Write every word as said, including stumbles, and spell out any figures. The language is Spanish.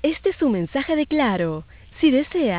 Este es un mensaje de Claro. Si desea,